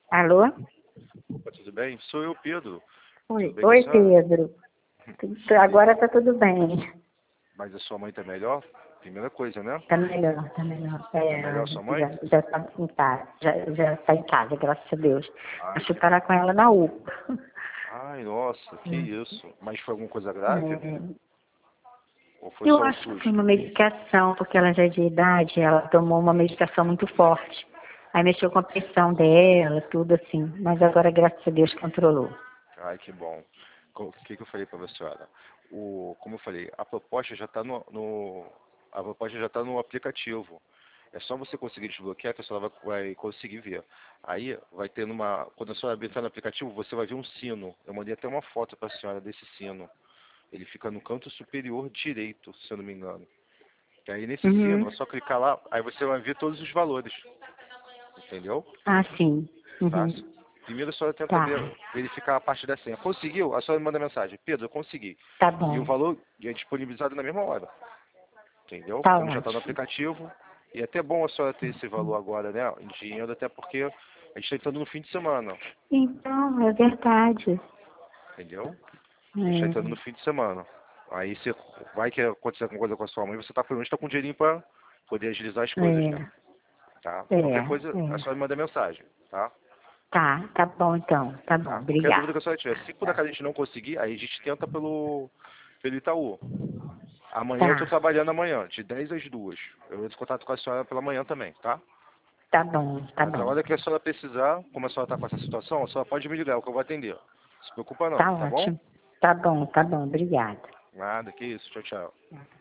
Alô? Opa, tudo bem? Sou eu, Pedro. Oi, Tudo bem com a oi senhora? Pedro. Agora tá tudo bem. Mas a sua mãe tá melhor? Primeira coisa, né? Tá melhor, tá melhor. Tá melhor a sua mãe? Já tá em casa, já tá em casa, graças a Deus. Ai, Acho que que parar bom. com ela na UPA. Ai, nossa, que Hum. isso. Mas foi alguma coisa grave? É. Ou foi Eu só um acho que foi uma susto? medicação, porque ela já é de idade, ela tomou uma medicação muito forte. Aí mexeu com a pressão dela, tudo assim. Mas agora, graças a Deus, controlou. Ai, que bom. O que eu falei para a senhora? Como eu falei, a proposta já está a proposta já tá no aplicativo. É só você conseguir desbloquear que a senhora vai conseguir ver. Aí vai ter quando a senhora entrar no aplicativo, você vai ver um sino. Eu mandei até uma foto para a senhora desse sino. Ele fica no canto superior direito, se eu não me engano. E aí nesse Uhum. sino, é só clicar lá, aí você vai ver todos os valores. Entendeu? Ah, sim. Tá? Uhum. Primeiro a senhora tenta Tá, verificar a parte da senha. Conseguiu? A senhora me manda mensagem. Pedro, eu consegui. tá E o bom. valor é disponibilizado na mesma hora. Entendeu? Tá Como já está no ótimo. aplicativo. E é até bom a senhora ter esse valor agora, né? Em dinheiro, até porque a gente está entrando no fim de semana. Então, é verdade. Entendeu? A gente está entrando no É, fim de semana. Aí você vai que acontecer alguma coisa com a sua mãe, você está pelo menos tá com um dinheirinho para poder agilizar as coisas, né? é, Tá? Qualquer coisa, a é. senhora me manda mensagem, tá? Tá bom então. Tá bom, Tá? Qualquer dúvida obrigada. que a senhora tiver. Se por acaso a gente não conseguir, aí a gente tenta pelo Itaú. Amanhã eu tô Tá, trabalhando amanhã, de 10 às 2. Eu entro em contato com a senhora pela manhã também, tá? tá bom, tá Mas a bom. hora que a senhora precisar, como a senhora tá com essa situação, a senhora pode me ligar, que eu vou atender. Não se preocupa não, Tá tá bom? ótimo. Tá bom, obrigada. Nada, que isso. Tchau, tchau.